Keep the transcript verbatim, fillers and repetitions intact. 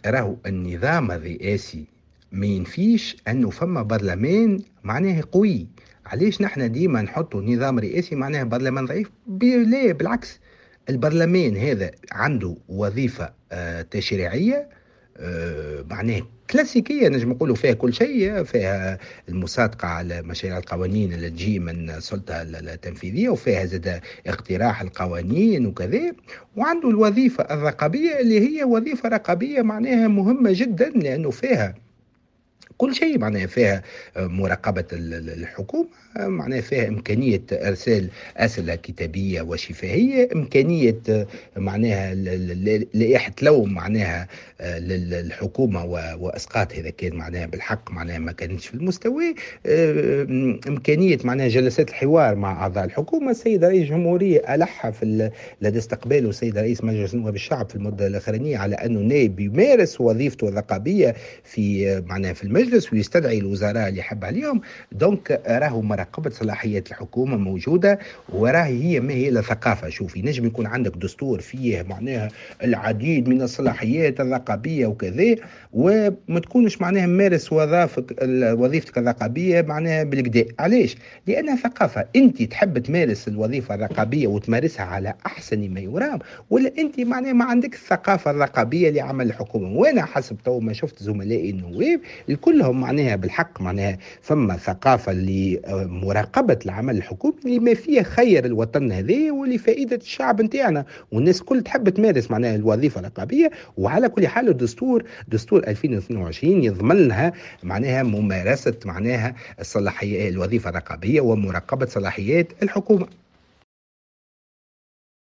راهو النظام الرئاسي ما ينفيش انه فما برلمان معناه قوي. علاش نحن ديما نحطوا نظام رئاسي معناه برلمان ضعيف؟ بي- لا بالعكس، البرلمان هذا عنده وظيفة آه، تشريعية، آه، معناه كلاسيكية، نجم نقولوا فيها كل شيء، فيها المصادقة على مشاريع القوانين اللي تجي من السلطة التنفيذية، وفيها زاد اقتراح القوانين وكذا. وعنده الوظيفة الرقابية اللي هي وظيفة رقابية معناها مهمة جدا، لأنه فيها كل شيء، معناها فيها مراقبة الحكومة، معناها فيها إمكانية إرسال أسئلة كتابية وشفهية، إمكانية معناها لائحة لوم معناها للحكومة وإسقاط إذا كان معناها بالحق معناها ما كانتش في المستوى، إمكانية معناها جلسات الحوار مع أعضاء الحكومة. السيد رئيس الجمهورية ألح في لدى استقباله السيد رئيس مجلس نواب الشعب في المدة الأخرانية على أنه نائب يمارس وظيفته الرقابية في معناها في المجلس ويستدعي الوزراء اللي يحب عليهم. دونك راهو مراقبة صلاحيات الحكومة موجودة، وراهي هي ما هي الثقافة. شوفي، نجم يكون عندك دستور فيه معناها العديد من الصلاحيات الرقابية وكذا، وما تكونش معناها مارس وظائفك وظيفتك الرقابية معناها بالكدا. علاش؟ لأنها ثقافة. أنت تحب تمارس الوظيفة الرقابية وتمارسها على أحسن ما يرام، ولا أنت معناها ما عندك الثقافة الرقابية لعمل الحكومة؟ وأنا حسب تو ما شفت زملائي النواب الكلهم معناها بالحق معناها فما ثقافة لمراقبة العمل الحكومي اللي ما فيه خير الوطن هذا ولفائدة الشعب نتاعنا، والناس كل تحب تمارس معناها الوظيفة الرقابية. وعلى كل حال الدستور دستور ألفين واثنين وعشرين يضمن لها معناها ممارسة معناها الصلاحية الوظيفة الرقابية ومراقبة صلاحيات الحكومة.